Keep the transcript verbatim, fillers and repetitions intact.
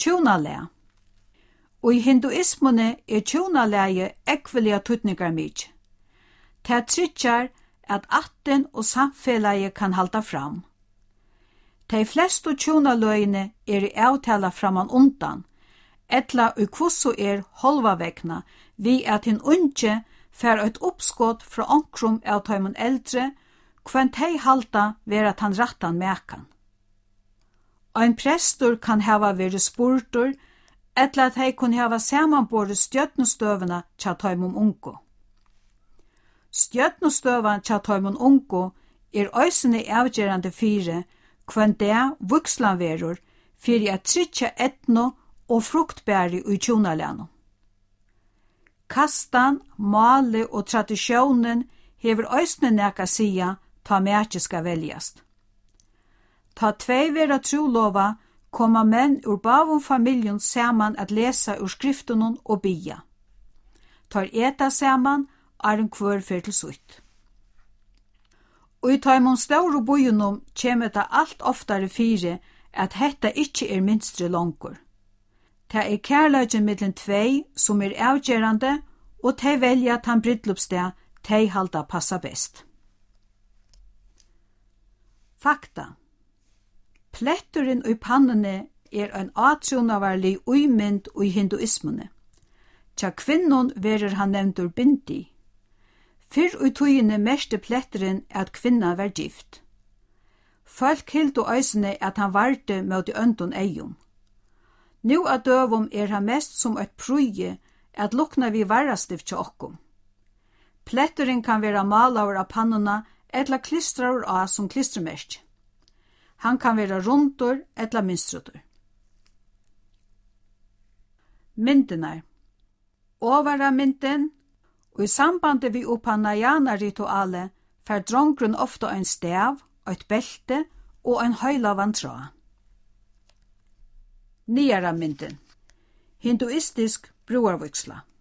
Tjónalega. Og i hinduismene er tjónalege ekvelia tutningar mykje. Det tryggjar at atten og samfellet kan halda fram. De fleste tjónaløgene er i avtala framan undan, etla ui kvossu er holva vekna, vi at hin unge fer eit oppskott fra onkrum av tøymon eldre, kvann tei halda ver at han rattan mekan. Ein prestor kan hava veri spurtur, etla at hei kun hava samanbore stjøtnustøvena tja tøymon ungo. Stjøtnustøvan tja tøymon ungo er òsne avgjerande fire, kvann det vuxlan verur, fyrir at tryggja etno og fruktbæri ui tjónalano. Kastan, male og tradisjonen hever òsne neka sia ta mækje skal veljast. Ta tvei vera trolova koma menn ur bavum familjon saman at lesa ur skriftunon og bia. Tar eta saman er en kvør fyr til sutt. Og i taimon stauru bojunum kjem det alt oftare fire at hetta ikkje er minstre longur. Det er kærløgjen mittlen tvei som er avgjerande, og tei velja at han brydlupsdag tei halda passa best. Fakta. Pletturin ui pannene er ein atrúnavarlig uimynd ui hinduismene. Tja kvinnon verir han nevntur bindi. Fyrr ui tøyene meste pletturin at kvinna var gift. Folk hildu æsene at han varte med de öndun eium. Nu at døvum er han mest som eit pruje at lukna vi varrastift til okkum. Pletturin kan vera malaur av pannuna etla klistraur av som klistrumersk. Han kan vera rundur etla minstrutur. Myndinar. Ovara myndin, og i sambandi vi upanayana-rituale fer drongrun ofta ein stav, eit belte og ein høylavan tråd. Niara myndin. Hinduistisk broarvuxla.